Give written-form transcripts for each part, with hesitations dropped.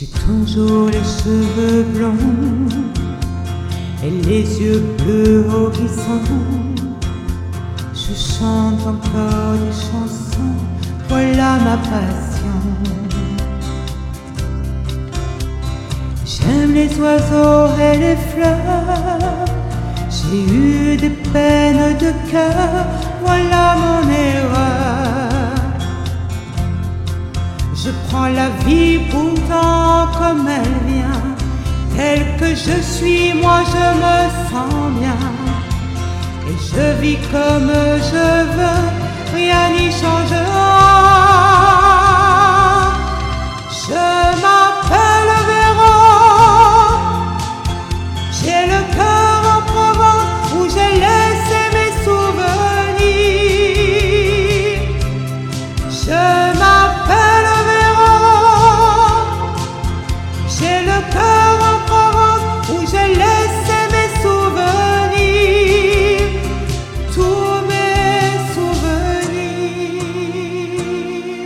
J'ai toujours les cheveux blonds et les yeux bleus horizons. Je chante encore des chansons, voilà ma passion. J'aime les oiseaux et les fleurs, j'ai eu des peines de cœur, voilà mon erreur. Je prends la vie pourtant comme elle vient, telle que je suis, moi je me sens bien. Et je vis comme je veux, rien n'y changera. Je m'appelle Véro, j'ai le cœur en Provence où j'ai laissé mes souvenirs. Je m'appelle Véro, j'ai le cœur en Provence où j'ai laissé mes souvenirs, tous mes souvenirs.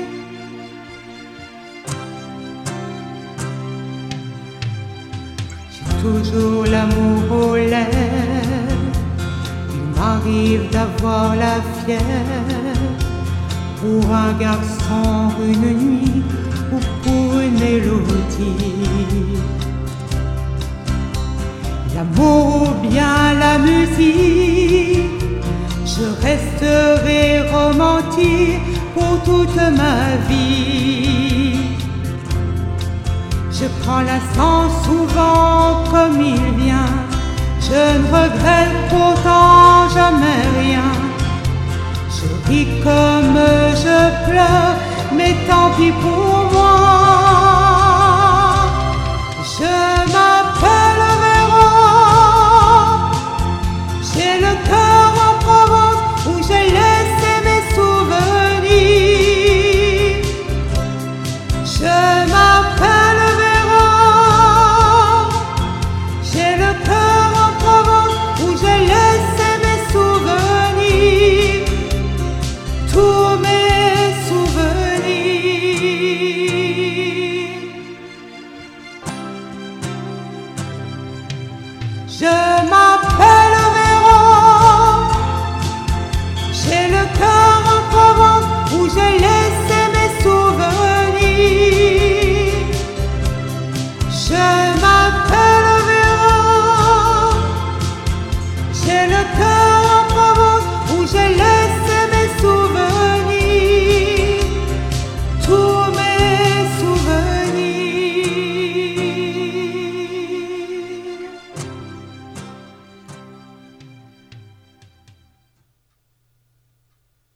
J'ai toujours l'amour aux lèvres, il m'arrive d'avoir la fièvre pour un garçon une nuit ou pour une mélodie. L'amour ou bien la musique, je resterai romantique pour toute ma vie. Je prends l'instant souvent comme il vient, je ne regrette pourtant jamais rien. Je ris comme je pleure, mais tant pis pour moi. Je m'appelle Véro, j'ai le cœur